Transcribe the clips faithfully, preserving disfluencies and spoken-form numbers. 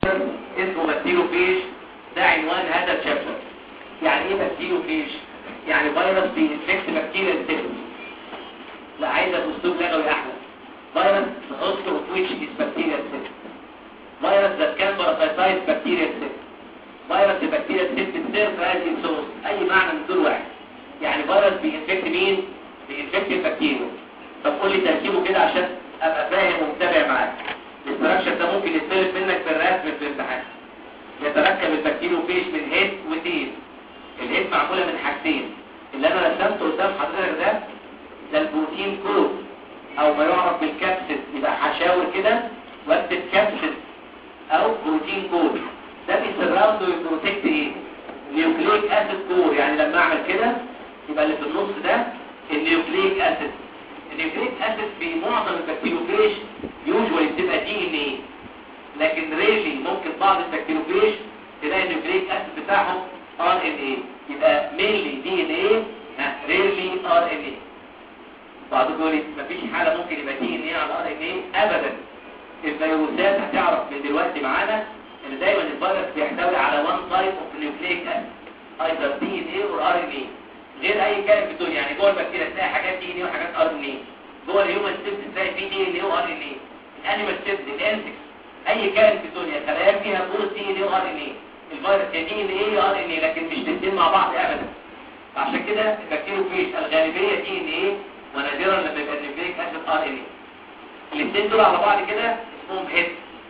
اسمه بكتيروفيج. ده عنوان هذا الشابتر. يعني ايه بكتيروفيج؟ يعني فيروس بينفكت بكتيريا سيلز. لا عايزه اسلوب لغوي احلى. فيروس host of which is bacterial cell. فيروس that can parasitize bacterial cell. فيروس البكتيريا سيل بتصير في هذه الصوص. اي معنى من دول واحد. يعني فيروس بينفكت مين؟ بينفكت البكتيريا. طب قول لي تركيبه كده عشان ابقى فاهم ومتابع معاك. الاستراكشر ده ممكن يتطلب منك في الرسم في الامتحان. يتركب البكتيروفيج من هيد وتيل. الهيد معموله من حاجتين. اللي انا رسمته قدام حضرتك ده ده البروتين كود او ما يعرف بالكابسيد. يبقى هشاور كده واكتب كابسيد او بروتين كود. ده بيسراوند ويبروتكت ايه؟ نيوكليك اسيد كور. يعني لما اعمل كده يبقى اللي في النص ده النيوكليك اسيد. النيوكليك اسيد في معظم البكتيروفيج يوجوالي بتبقى دي ان ايه، لكن ريلي ممكن بعض البكتيروفيج تلاقي النيوكليك اسيد بتاعهم ار ان ايه. يبقى مينلي دي ان ايه، ريلي ار ان ايه. بعضهم يقول لي مفيش حاله ممكن يبقى دي ان ايه على ار ان ايه ابدا. الفيروسات هتعرف من دلوقتي معانا ان دايما الفيروس بيحتوي على وان تايب اوف نيوكليك اسيد، ايذر دي ان ايه اور ار ان ايه. غير اي كائن في الدنيا. يعني جوه البكتيريا تلاقي حاجات دي ان ايه وحاجات ار ان ايه. جوه الهيومن سيلز تلاقي فيه دي ان ايه وار ان ايه. الانيمال سيلز، الانسكس، اي كائن في الدنيا خلايا فيها بوز دي ان ايه وار ان ايه. الفيروس يا دي ان ايه يا ار ان ايه، لكن مش الاثنين مع بعض ابدا. عشان كده البكتيروفيج الغالبيه دي ان ايه، ونادرا لما يبقى النيوكليك اسيد ار ان ايه. الاثنين دول على بعض كده اسمهم هيد.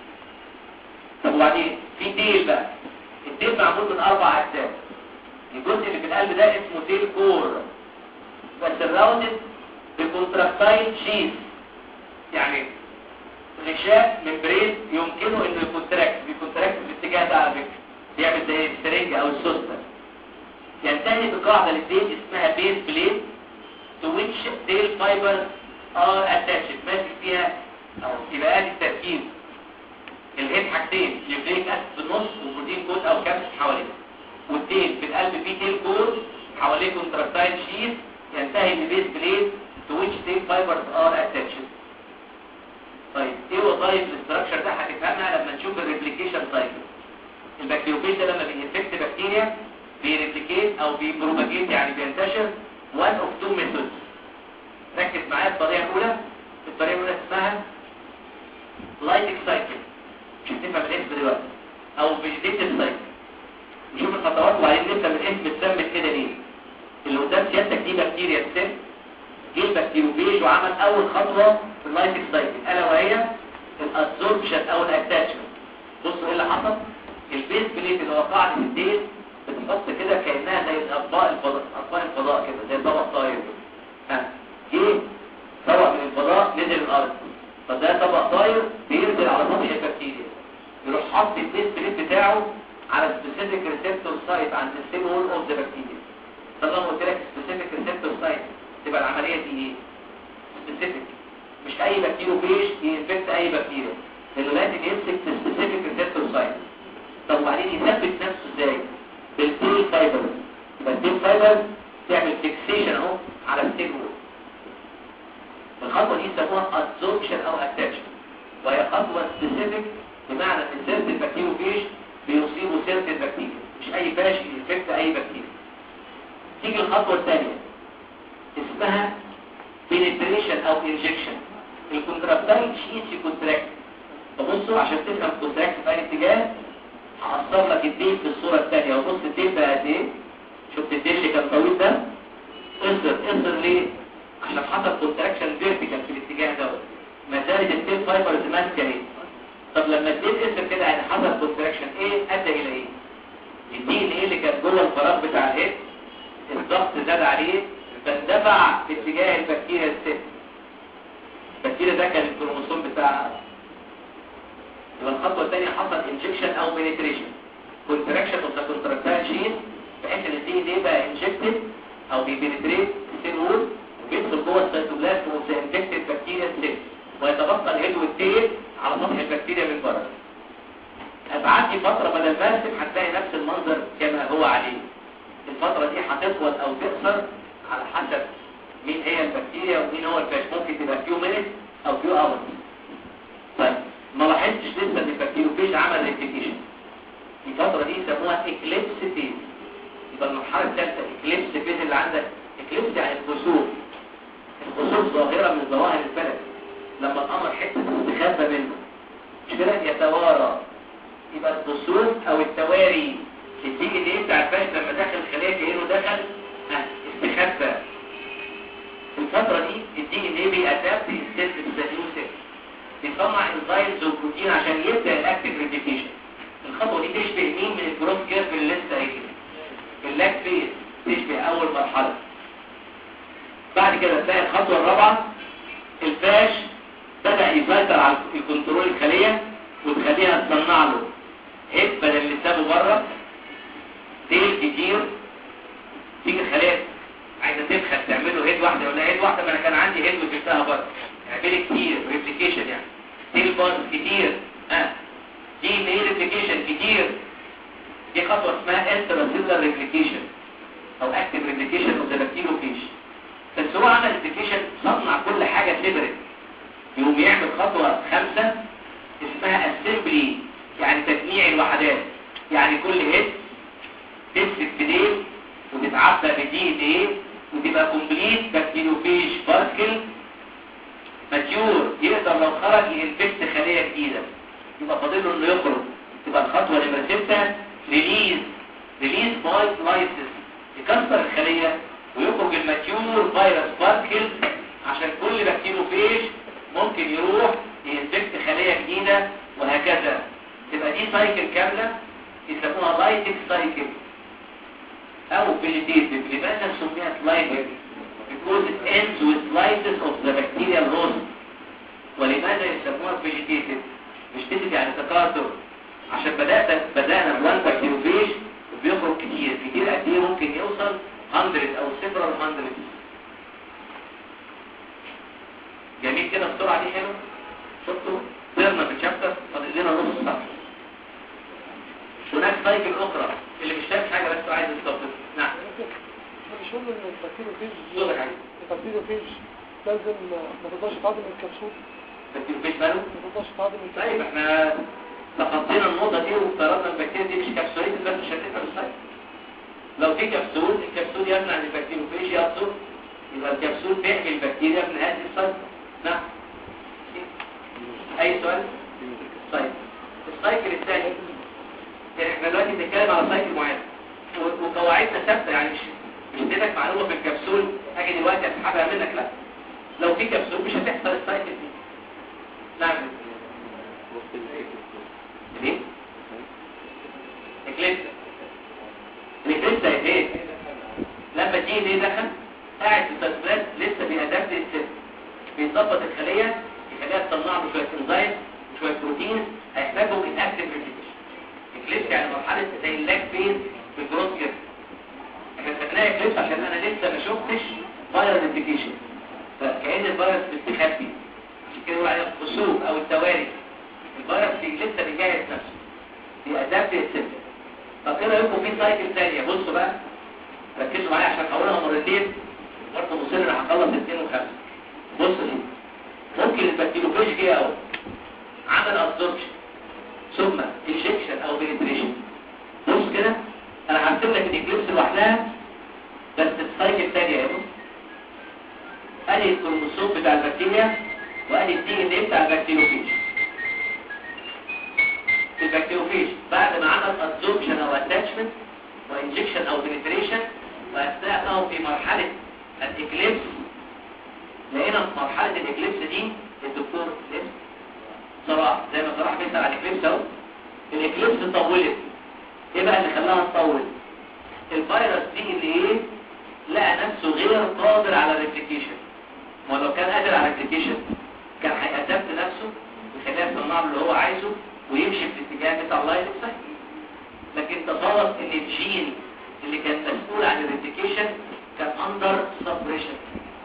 طب وبعدين في تيل بقى. التيل معمول من اربع اجزاء. الجزء اللي في القلب ده اسمه تيل كور، بس الراوندد بكونتراكتايل شيث. يعني غشاء ممبرين يمكنه انه يكونتراكت. بيكونتراكت في الاتجاه ده على فكره. بيعمل زي السرنجه او السوسته. ينتهي بقاعده للتيل اسمها بيز بليد to which tail fibers are attached. ماشي فيها او يبقى ادي التركيب. الهيد حاجتين، نيوكليك اسيد في النص وبروتين كود او كابس حواليه. والتيل في القلب فيه تيل كور حواليه كونتراكتايل شيث ينتهي ببيز بليد to which tail fibers are attached. طيب ايه وظائف الاستراكشر ده هتفهمها لما نشوف الريبليكيشن سايكل. البكتيروفيج ده لما بينفكت بكتيريا بيريبليكيت او بيبروباجيت، يعني بينتشر one of two methods. ركز معايا. الطريقه الاولى الطريقه الاولى اسمها لايتك سايكل، مش هتفهم الاسم دلوقتي، او فيجيتيف سايكل. نشوف الخطوات وبعدين نفهم الاسم اتسمت كده ليه. اللي قدام سيادتك دي بكتيريا ستيم. جه البكتيروفيج وعمل اول خطوه في اللايتك سايكل الا وهي الادسوربشن او الاتاتشمنت. بصوا ايه اللي حصل. البيز بليت اللي هو قاعده الديل بتحط كده كانها زي اطباق الفضاء، اطباق الفضاء كده زي طبق طاير كده. ها جه طبق من الفضاء نزل الارض. طب ده طبق طاير بينزل على سطح البكتيريا، يروح حاطط البيز بليت بتاعه على سبيسيفيك ريسبتور سايت عند السيل وول اوف ذا بكتيريا. طالما قلت لك سبيسيفيك ريسبتور سايت تبقى العمليه دي ايه؟ سبيسيفيك. مش اي بكتيروفيج ينفكت اي بكتيريا، لانه لازم يمسك في سبيسيفيك ريسبتور سايت. طب وبعدين يثبت نفسه ازاي؟ بالتيل فايبر. يبقى التيل فايبر تعمل فيكسيشن اهو على السيل وول. الخطوه دي يسموها ادسوربشن او اتاتشمنت، وهي خطوه سبيسيفيك بمعنى ان سيرت البكتيروفيج بيصيبوا سيرت البكتيريا، مش اي فاش ينفكت اي بكتيريا. تيجي الخطوه الثانيه اسمها penetration او injection. الكونتراكتايل شيث يكونتراكت. فبصوا عشان تفهم الكونتراكت في اي اتجاه هقصر لك الديل في الصوره الثانيه. وبص الديل بقى قد ايه. شفت الديل اللي كان طويل ده؟ اصر اصر ليه؟ عشان حصل كونتراكشن فيرتيكال في الاتجاه دوت. ما زالت الديل فايبرز ماسكه اهي. طب لما الديل اصر كده يعني حصل كونتراكشن ايه ادى الى ايه؟ الدي ان ايه اللي كان جوه الفراغ بتاع الهيد الضغط زاد عليه فاندفع في اتجاه البكتيريا الست. البكتيريا ده كان الكروموسوم بتاعها. يبقى الخطوه الثانيه حصل انجكشن او بنتريشن. كونتراكشن اوف ذا كونتراكتايل شيث بحيث ان الدي ان ايه بقى انجكتد او بيبنتريت السيل وول وبيدخل جوه السيتوبلازم اوف ذا انفكتد بكتيريا سيل، ويتبقى الهيد والتيل على سطح البكتيريا من بره. ابعد فتره بدل ما ارسم هتلاقي نفس المنظر كما هو عليه. الفتره دي هتطول او تقصر على حسب مين هي البكتيريا ومين هو الفاش. ممكن تبقى فيو مينيت او فيو اورز. طيب ما لاحظتش لسه ان البكتيروفيج عمل ريبليكيشن. الفتره دي يسموها اكليبس فيز. يبقى المرحله الثالثه اكليبس فيز اللي عندك. اكليبس يعني الخسوف. الخسوف ظاهره من ظواهر الفلك، لما القمر حته تستخبى منه مش كده يتوارى. يبقى الخسوف او التواري الدي ان ايه بتاع الفاش لما دخل الخليه كانه دخل استخبى. في الفتره دي الدي ان ايه بيأدابت السيل السيل بيصنع انزيمز وبروتين عشان يبدا الاكتيف ريبليكيشن. الخطوه دي تشبه مين من الجروث كيرف اللي لسه قايل؟ اللاك فيز، تشبه اول مرحله. بعد كده تلاقي الخطوه الرابعه الفاش بدا يسيطر على الكنترول الخليه وتخليها تصنع له هيد بدل اللي سابه بره، ديل كتير. تيجي الخليه عايزه تبخل تعمل له هيد واحده ولا هيد واحده، ما انا كان عندي هيد وجبتها بره. اعملي كتير ريبليكيشن يعني تيل بونز كتير، ها دي اللي هي ريبليكيشن كتير. دي خطوه اسمها انتراسيلر ريبليكيشن او اكتيف ريبليكيشن اوف ذا بكتيروفيج. بس هو عمل ريبليكيشن صنع كل حاجه سيبريت. يقوم يعمل خطوه خامسه اسمها اسمبلي، يعني تجميع الوحدات. يعني كل هيد تمسك بديل وتتعبى بدي ان ايه وتبقى كومبليت بكتيروفيج بارتكل ماتيور، يقدر لو خرج ينفكت خليه جديده. يبقى فاضل له انه يخرج. تبقى الخطوه نمره سته ريليز ريليز باي لايسيس، يكسر الخليه ويخرج الماتيور فيروس بارتكل عشان كل بكتيروفيج ممكن يروح ينفكت خليه جديده وهكذا. تبقى دي سايكل كامله يسموها لايتك سايكل او فيجيتيتيف. لماذا سميت لايتك؟ because it ends with lysis of the bacterial host. ولماذا يسموها فيجيتيتيف؟ فيجيتيتيف يعني تكاثر، عشان بدأت بدأنا بوان بكتيروفيج وبيخرج كتير كتير قد ايه؟ ممكن يوصل مية او several hundred. جميل كده السرعه دي حلوه. شفتوا طيرنا في الشابتر فاضل لنا نص صفحه. هناك سايكل اخرى اللي مش شايف حاجه بس عايز يستفسر. نعم مش قلنا ان البكتيروفيج صوتك عايز البكتيروفيج لازم ما تقدرش تعدي من الكبسول. البكتيروفيج ماله؟ ما تقدرش تعدي من الكبسول. طيب احنا تخطينا النقطه دي وافترضنا البكتيريا دي مش كبسوليه بس مش هتفهم السايكل. لو في كبسول الكبسول يمنع ان البكتيروفيج يقصر، يبقى الكبسول بيحمي البكتيريا من هذه السايكل. نعم اي سؤال؟ طيب السايكل الثاني احنا دلوقتي بنتكلم على سايكل معين وقواعدنا ثابته، يعني مش مش اديتك معلومه في الكبسول اجي دلوقتي اسحبها منك، لا. لو في كبسول مش هتحصل السايكل دي. نعم ليه؟ اكليبس الاكليبس ايه؟ لما دي ليه دخل قاعد في التسبيلات لسه بيأدابت السيل، بيظبط الخليه يخليها تصنع له شويه انزيم وشويه بروتين هيحتاجهم الاكتيف ريبليكيشن. اكليبس يعني مرحله زي اللاك فيز في الجروث كده. احنا خدناها اكليبس عشان انا لسه ما شفتش فايرال ريبليكيشن، فكأن الفيروس مستخبي، عشان كده بيقولوا عليها الخسوف او التواري. الفيروس لسه بيجهز نفسه بيأدابت السيل. طب ايه رايكم في سايكل ثانيه؟ بصوا بقى ركزوا معايا عشان هقولها مرتين برضه مصر انا هخلص اثنين وخمسة. بص دي ممكن البكتيروفيج جه اهو عمل ابزوربشن ثم انجكشن او بنتريشن. بص كده انا هرسم لك الاكليبس لوحدها بس السايكل الثانيه اهي. بص ادي الكروموسوم بتاع البكتيريا وادي الدي ان ايه بتاع البكتيروفيج. البكتيروفيج بعد ما عمل ابزوربشن او اتاتشمنت وانجكشن او بنتريشن واثناء في مرحله الاكليبس، لقينا في مرحله الاكليبس دي الدكتور صلاح زي ما صلاح بيسال على الاكليبس اهو. الاكليبس طولت. ايه بقى اللي خلاها تطول؟ الفيروس دي اللي ايه لقى نفسه غير قادر على الريبليكيشن. ما لو كان قادر على الريبليكيشن كان هيأدبت نفسه ويخليها تصنع له اللي هو عايزه ويمشي في الاتجاه بتاع اللايف سايكل. لكن تصادف ان الجين اللي كان مسؤول عن الريبليكيشن كان اندر سبريشن.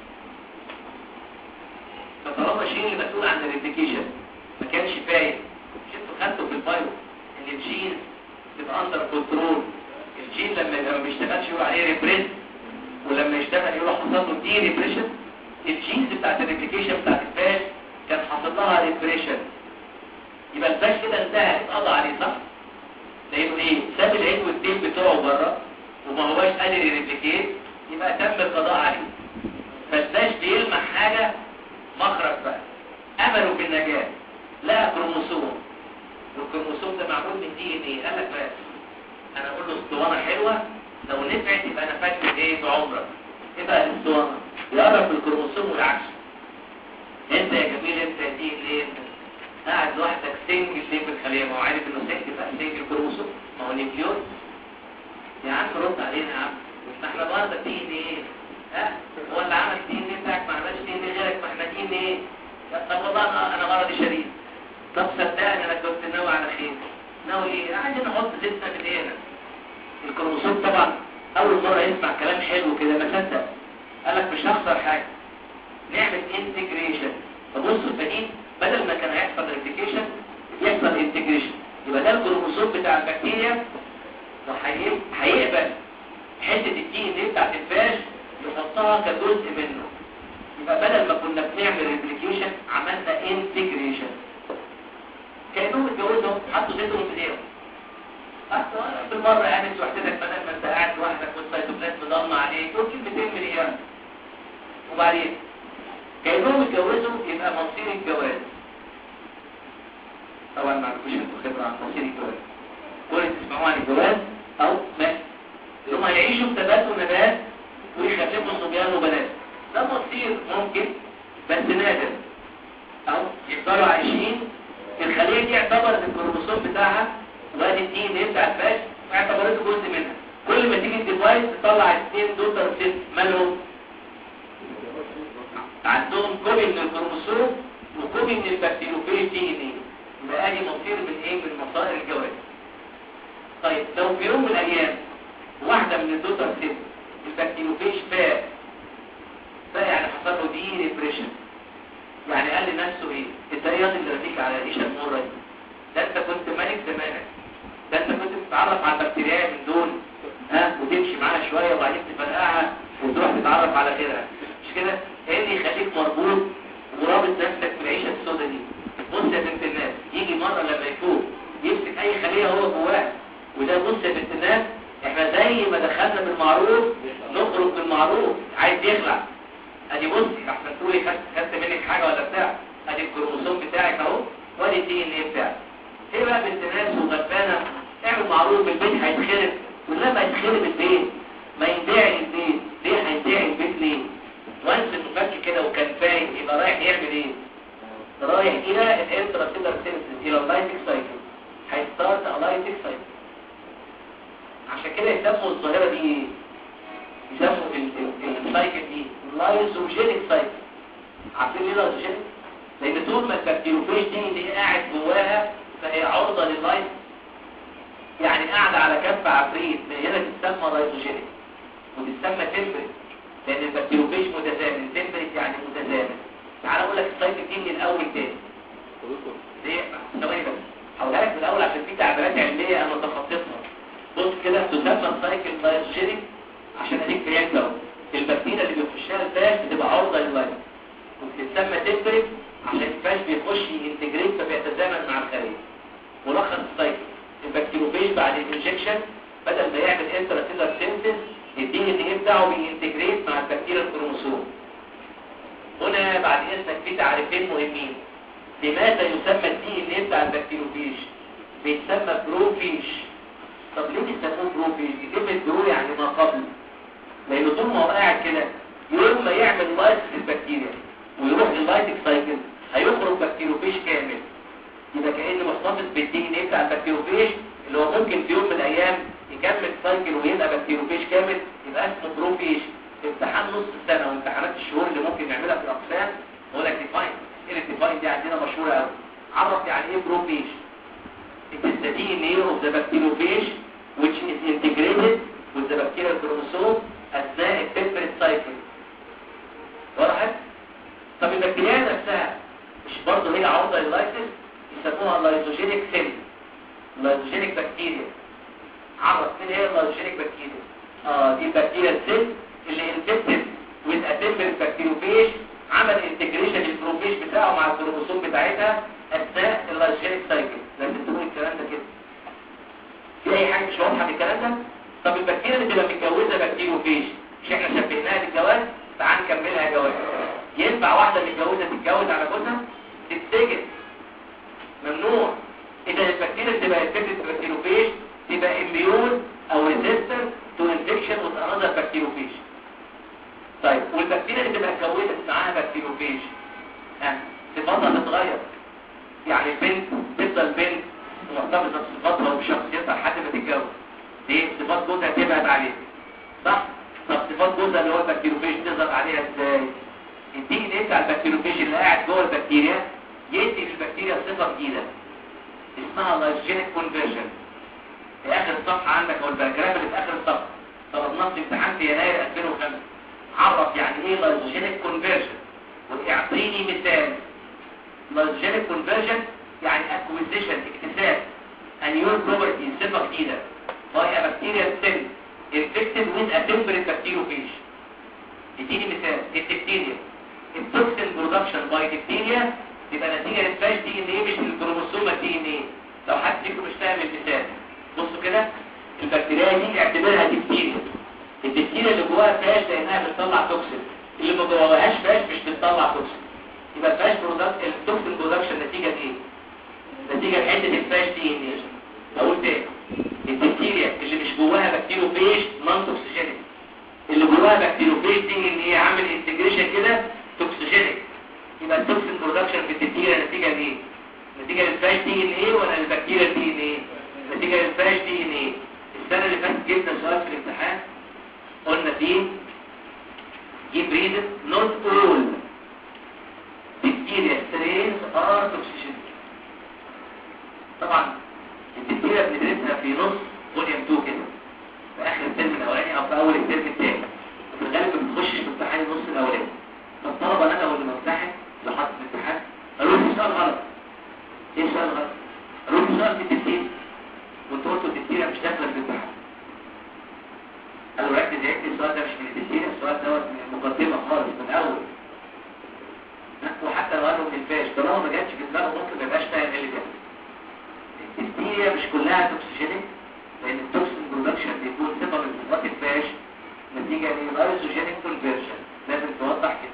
فطالما الجين اللي مسؤول عن الريبليكيشن ما كانش فايق، شفتوا خدته في الفيروس ان الجين يبقى اندر كنترول. الجين لما يبقى ما بيشتغلش يقول عليه ريبريس، ولما يشتغل يقول حصل له دي ريبريشن. الجينز بتاعت الريبليكيشن بتاعت الفاش كان حاصل لها ريبريشن. يبقى الفاش كده انتهى اتقضى عليه، صح؟ لانه ايه؟ بتوعه بره وما هواش قادر يريبليكيت، يبقى تم القضاء عليه. فالساش بيلمح حاجه مخرج بقى، امله في النجاه، لقى كروموسوم، والكروموسوم ده معمول من دي ان ايه. قال لك بس انا اقول له اسطوانه حلوه، لو نفعت يبقى انا فاكر ايه في عمرك. ايه بقى الاسطوانه؟ يقرب الكروموسوم والعكس. انت يا جميل انت يا دي ليه قاعد لوحدك سنجل ليه في الخليه؟ ما هو عارف انه سنجل بقى، سنجل كروموسوم، ما هو نيوكليون. يا عم رد علينا يا عم، ما احنا برضه دي ان ايه؟ ها هو اللي عمل دي ان ايه بتاعك؟ ما عملش دي ان ايه غيرك، ما احنا دي ان ايه. طب والله انا انا مرضي شديد. طب صدقني انا كنت ناوي على خير. ناوي ايه؟ عايزين نحط زيتنا في ايدينا. الكروموسوم طبعا اول مره يسمع كلام حلو كده ما صدق، قال لك مش هخسر حاجه، نعمل انتجريشن. فبصوا الباقيين بدل ما كان هيحصل ريبليكيشن يحصل انتجريشن. يبقى ده الكروموسوم بتاع البكتيريا وهيقبل حته الدي ان ايه بتاعت الفاش يحطها كجزء منه. يبقى بدل ما كنا بنعمل ريبليكيشن عملنا انتجريشن. كانوا اتجوزهم حطوا زيتهم في ايديهم. بالمره يعني انت وحدتك بدل ما انت قاعد لوحدك والسيتوبلازم ضلمه عليك دول كلمتين من ايام. وبعدين كانهم اتجوزوا يبقى مصير الجواز. طبعا ما عرفوش انتوا خبره عن مصير الجواز. كل تسمعوا عن الجواز او ما هم هيعيشوا بتبات ونبات ويخلفوا صبيان وبنات. ده مصير ممكن بس نادر. او يفضلوا عايشين الخليه دي اعتبرت الكروموسوم بتاعها وادي الدي ان ايه بتاع الفاش واعتبرته جزء منها. كل ما تيجي الديفايس تطلع اثنين دوتر سيت مالهم عندهم كوبي من الكروموسوم وكوبي من البكتيروفيج دي ان ايه. يبقى ادي مصير من ايه؟ من مصائر الجواز. طيب لو في يوم من الايام واحده من الدوتر سيت البكتيروفيج فات فات يعني حصل له دي ريبريشن، يعني قال لنفسه ايه؟ انت ايه اللي رافيك على الريشه المره دي؟ ده انت كنت ملك زمانك، ده انت كنت بتتعرف على البكتيريا من دول ها وتمشي معاها شويه وبعدين تفرقعها وتروح تتعرف على غيرها، مش كده؟ ايه اللي يخليك مربوط ورابط نفسك في العيشه السوداء دي؟ بص يا بنت الناس، يجي مره لما يفوق يمسك اي خليه هو جواها، وده بص يا بنت الناس احنا زي ما دخلنا بالمعروف نخرج بالمعروف. عايز يخلع ادي بصي احسن تقولي خدت خدت منك حاجه ولا بتاع، ادي الكروموسوم بتاعك اهو وادي الدي ان ايه بتاعك. ايه بقى بنت ناس وغلبانه اعمل معروف، البيت هيتخرب. ولما يتخرب البيت ما ينبيع البيت، ليه هيبيع البيت ليه؟ وانس المفكر كده وكان فاهم يبقى رايح يعمل ايه؟ رايح الى الانتراسيلر سينثيز، الى اللايتيك سايكل، هيستارت اللايتيك سايكل. عشان كده يسموا الظاهره دي ايه؟ يسموا السايكل دي لايزوجينيك سايكل. عارفين ليه لايزوجينيك؟ لان طول ما البكتيروفيج دي اللي قاعد جواها فهي عرضه لللايت، يعني قاعده على كف عفريت، من هنا تسمى لايزوجينيك وتسمى تمبريت، لان البكتيروفيج متزامن. تمبريت يعني متزامن. تعال اقول لك السايكل دي من الاول تاني. ليه؟ ثواني بس هقولها لك من الاول عشان في تعبيرات علميه انا تخطيتها. بص كده تسمى السايكل لايزوجينيك عشان اديك فهمت اهو. البكتيريا اللي بيخشها الفاش بتبقى عرضه لللايت، وبتسمى تمبريت عشان الفاش بيخش ينتجريت فبيتزامن مع الخليه. ملخص السايكل: البكتيروفيج بعد الانجكشن بدل ما يعمل انتراسيلر سينثيز الدي ان ايه بتاعه بينتجريت مع البكتيريا الكروموسوم. هنا بعد اذنك في تعريفين مهمين. لماذا يسمى الدي ان ايه بتاع البكتيروفيج؟ بيتسمى بروفيج. طب ليه بيسموه بروفيج؟ كلمه برو يعني ما قبل، لانه طول ما هو قاعد كده يوم ما يعمل لايت في البكتيريا ويروح لللايتيك سايكل هيخرج بكتيروفيج كامل. يبقى كأنه محتفظ بالدي ان ايه بتاع البكتيروفيج اللي هو ممكن في يوم من الايام يكمل سايكل ويبقى بكتيروفيج كامل، يبقى اسمه بروفيج. امتحان نص السنه وامتحانات الشهور اللي ممكن نعملها في الاقسام يقول لك ديفاين. ايه الديفاين دي عندنا مشهوره قوي. عرف يعني ايه بروفيج. It is the دي ان ايه of the bacteriophage which is integrated with the bacterial chromosome اثناء التمبريت سايكل. واضح؟ طب البكتيريا نفسها مش برضه هي عرضه لللايسيس؟ يسموها لايزوجينيك سيل، لايزوجينيك بكتيريا. عرف مين هي اللايزوجينيك بكتيريا؟ اه دي البكتيريا السيل اللي انفكتد وذ اتمبريت بكتيروفيج، عمل انتجريشن للبروفيج بتاعه مع الكروموسوم بتاعتها اثناء اللايزوجينيك سايكل. لازم تقول الكلام ده كده. في اي حاجه مش واضحه في الكلام ده؟ طب البكتيريا اللي تبقى متجوزه بكتيروفيج مش احنا شبهناها بالجواز؟ تعال نكملها جواز. ينفع واحده متجوزه تتجوز على جوزها؟ تتسجن، ممنوع. اذا البكتيريا اللي تبقى انفكتد بكتيروفيج تبقى اميون او ريزيستنت تو انفكشن وذ انذر بكتيروفيج. طيب والبكتيريا اللي تبقى اتجوزت معاها بكتيروفيج ها صفاتها تتغير. يعني البنت تفضل بنت ومحتفظه بصفاتها وبشخصيتها لحد ما تتجوز. دي صفات جوزها تبعد عليها، صح؟ طب صفات جوزها اللي هو البكتيروفيج تظهر عليها ازاي؟ الدي ان ايه بتاع البكتيروفيج اللي قاعد جوه البكتيريا يدي للبكتيريا صفه جديده اسمها لايزوجينيك كونفرجن. في اخر الصفحه عندك او الباراجراف اللي في اخر الصفحه طلبناه في امتحان في يناير ألفين وخمسة. عرف يعني ايه لايزوجينيك كونفرجن واعطيني مثال. لايزوجينيك كونفرجن يعني اكويزيشن اكتساب انيور بروبرتي صفه جديده باي ا بكتيريا سيل انفكتد ويز ا تمبريت بكتيروفيج. اديني مثال. البكتيريا التوكسين برودكشن باي بكتيريا يبقى نتيجه للفاش دي ان ايه مش الكروموسوم دي ان ايه. لو حد فيكم مش فاهم المثال بصوا كده. البكتيريا دي اعتبرها بكتيريا. البكتيريا اللي جواها فاش لانها بتطلع توكسين، اللي ما جواهاش فاش مش بتطلع توكسين. يبقى الفاش برودكت التوكسين برودكشن نتيجه ايه؟ نتيجه لحته الفاش دي ان ايه. اقول تاني البكتيريا اللي مش جواها بكتيروفيج نون توكسيجينيك، اللي جواها بكتيروفيج دي ان هي عامل انتجريشن كده توكسيجينيك. يبقى التوكسين برودكشن في البكتيريا نتيجه لايه؟ نتيجه للفاش دي ان ايه ولا البكتيريا دي ان ايه؟ نتيجه للفاش دي ان ايه. السنه اللي فاتت جبنا سؤال في الامتحان قلنا فيه give reason not all bacteria strains are toxigenic. طبعا البكتيريا بندرسها في نص فوليوم اتنين كده في اخر الترم الاولاني او في اول الترم الثاني، وفي الغالب ما بتخشش في امتحان النص الاولاني. فالطلبه انا واللي ممتحن اللي حاطط الامتحان قالوا لي سؤال غلط. ايه السؤال غلط؟ قالوا لي سؤال في التفسير وانتوا قلتوا البكتيريا مش داخله في الامتحان. قالوا ركز يا ابني السؤال ده مش من التفسير، السؤال دوت من المقدمه خالص من الاول. وحتى لو قالوا من الفاش طالما ما جاتش في دماغه ممكن ما يبقاش فاهم ايه اللي جاب. البكتيريا مش كلها توكسيجينيك لان التوكسين برودكشن بيكون صفه من صفات الفاش نتيجه للايزوجينيك كونفرجن. لازم توضح كده.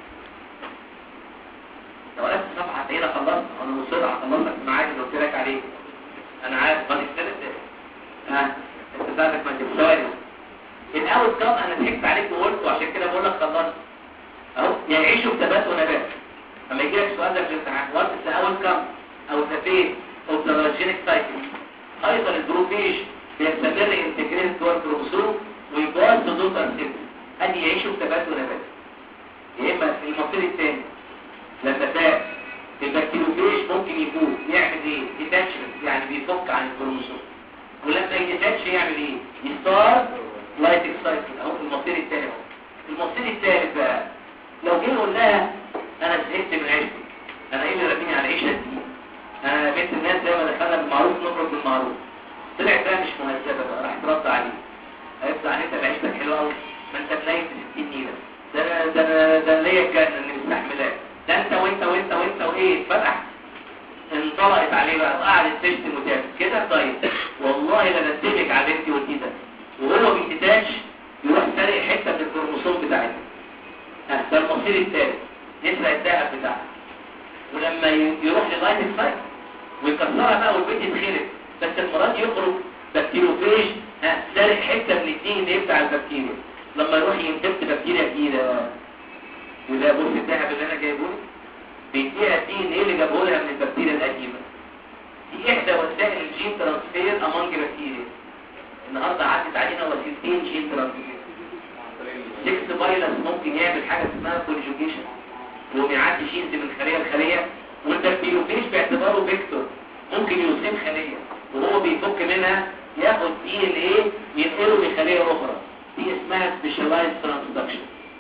لو قلت الصفحه هتلاقينا خلصنا. انا مصر هخلص لك الميعاد اللي قلت لك عليه. انا عارف قد الثالث ها انت بتاعتك ما تبصاش. الاول كام انا ضحكت عليك وقلت عشان كده بقول لك خلصت اهو. يعيشوا بثبات ونبات. اما يجي لك السؤال ده في الامتحان وقت الاول كام او ثبات او تراجينيك سايكل ايضا البروفيج بيستمر انتجريت جوه الكروموسوم ويبقى صدوق ارسل. ادي يعيشوا بثبات ونبات. يا اما المصير الثاني لما ده البكتيروفيج ممكن يفوت يعمل ايه؟ ديتاتشمنت يعني بيفك عن الكروموسوم. ولما يديتاتش يعمل ايه؟ يستار لايتك سايكل اهو المصير الثاني اهو. المصير الثالث بقى لو جينا قلنا انا زهقت من عيشتي، انا ايه اللي راميني على العيشه دي؟ انا بنت الناس زي ما دخلنا بالمعروف نخرج بالمعروف. طلع ده مش مهذبه بقى راح ترد عليه. هيطلع انت عيشتك حلوه قوي ما انت بنايم في ستين نيله. ده انا ده انا ده ليا الجنه اللي مستحملاه. ده انت وانت وانت وانت وايه فتح انطلقت عليه بقى وقعدت تشتم وتعمل كده. طيب والله لا ندمك على بنتي قلتي ده وهو بيتتاش يروح سارق حته من الكروموسوم بتاعتها. ها ده المصير الثالث يسرق الذهب بتاعها. ولما يروح لغايه السايت ويكسرها بقى والبيت يتخرب بس المره دي يخرج بكتيروفيج ها سارق حته من الدي ان ايه بتاع البكتيريا. لما يروح ينفكت بكتيريا جديده وده بص الذهب اللي انا جايبه لك بيديها الدي ان ايه اللي جابه لها من البكتيريا القديمه. دي احدى وسائل الجين ترانسفير امونج بكتيريا. النهارده عدت علينا وسيلتين جين ترانسفير. سكس فايروس ممكن يعمل حاجه اسمها كونجوجيشن وبيعدي جينز من خليه لخليه، والبكتيروفيج باعتباره فيكتور ممكن يصيب خليه وهو بيفك منها ياخد دي ان ايه ينقله لخليه اخرى. دي اسمها سبيشالايز ترانسدكشن.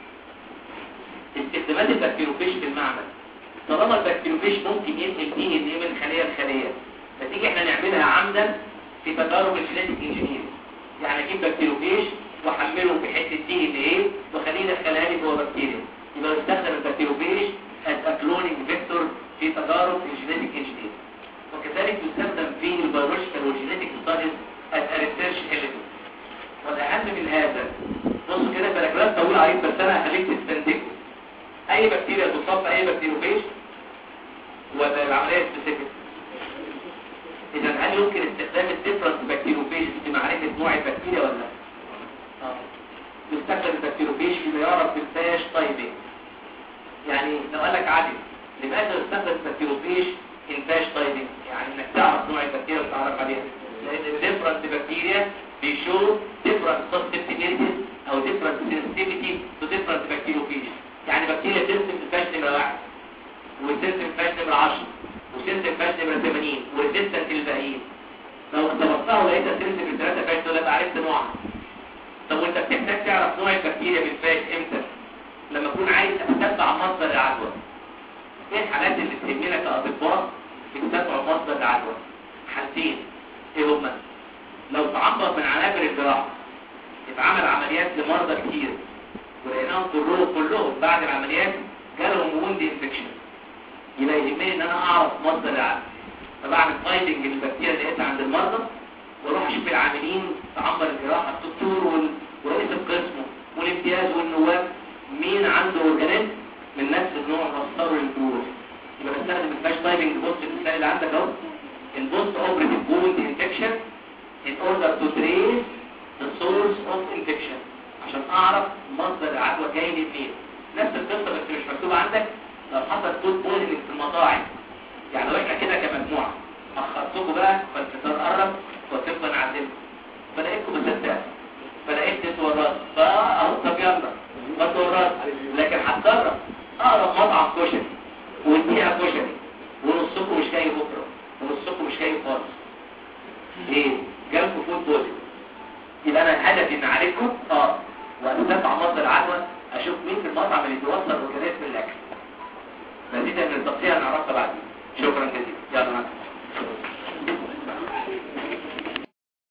استخدامات البكتيروفيج في المعمل طالما البكتيروفيج ممكن ينقل دي ان ايه من خليه لخليه فتيجي احنا نعملها عمدا في تجارب الجينيتيك انجينيرنج. يعني اجيب بكتيروفيج واحمله بحته دي ان ايه وخليه يدخلها لي جوه بكتيريا. يبقى يستخدم البكتيروفيج as a cloning vector في تجارب الجينيتيك انجينيرنج. وكذلك يستخدم في البيولوجيكال والجينيتيك ستاديز as a research element. والاهم اي بكتيريا تصاب باي بكتيروفيج ولا العمليه سبيسيفيك؟ اذا هل يمكن استخدام الديفرنت بكتيروفيج في معرفه نوع البكتيريا ولا لا؟ اه يستخدم البكتيروفيج فيما يعرف بالفاش تايبنج. يعني لو قال لك عادي لماذا يستخدم البكتيروفيج ان فاش تايبنج؟ يعني انك تعرف نوع البكتيريا وتعرف عليها، لان الديفرنت بكتيريا بيشو ديفرنت سسبتيبيليتيز او ديفرنت سنسيتيفيتي تو ديفرنت بكتيروفيج. يعني بكتيريا ترسم الفاش نمره واحد وترسم الفاش نمره عشرة وترسم الفاش نمره ثمانين وريزيستنت للباقيين. لو اختبرتها ولقيتها ترسم الثلاثه فاش دول يبقى عرفت نوعها. طب وانت بتحتاج تعرف نوع البكتيريا بالفاش امتى؟ لما اكون عايز اتتبع مصدر العدوى. ايه الحالات اللي تهمنا كاطباء بتتبع مصدر العدوى؟ حالتين، ايه هما؟ لو تعبر من عنابر الجراحه يبقى عمل عمليات لمرضى كتير ولقيناهم كلهم كلهم بعد العمليات جالهم ووند انفكشن، يبقى يهمني ان انا اعرف مصدر العدوى. فبعمل فايندنج للبكتيريا اللي لقيتها عند المرضى واروح اشوف العاملين في عنبر الجراحه، الدكتور وال... ورئيس القسم والامتياز والنواب مين عنده اورجانيزم من نفس النوع وصلوا للجروح. يبقى بستخدم الفلاش تايبنج. بص المثال اللي عندك اهو، البوست اوبريتيف ووند انفكشن in order to trace the source of infection، عشان اعرف مصدر العدوى جاي منين. نفس القصه بس مش مكتوبه عندك. لو حصل فود بويزنج في المطاعم، يعني لو احنا كده كمجموعه اخرتكم بقى فالفطار قرب وتبقى نعلمكم، فلاقيتكم بتصدق فلقيت تتورط فاهو طب يلا ما تورط، لكن هتجرب اقرب مطعم كشري واديها كشري ونصكم مش جاي بكره ونصكم مش جاي خالص. ليه؟ جالكم فود بويزنج. يبقى انا هدفي ان اعالجكم اه واتتبع مصدر العدوى، اشوف مين في المطعم اللي بيوصل اورجانيزم الاكل. مزيدا من التفصيل هنعرفها بعدين. شكرا جزيلا. يلا معاك.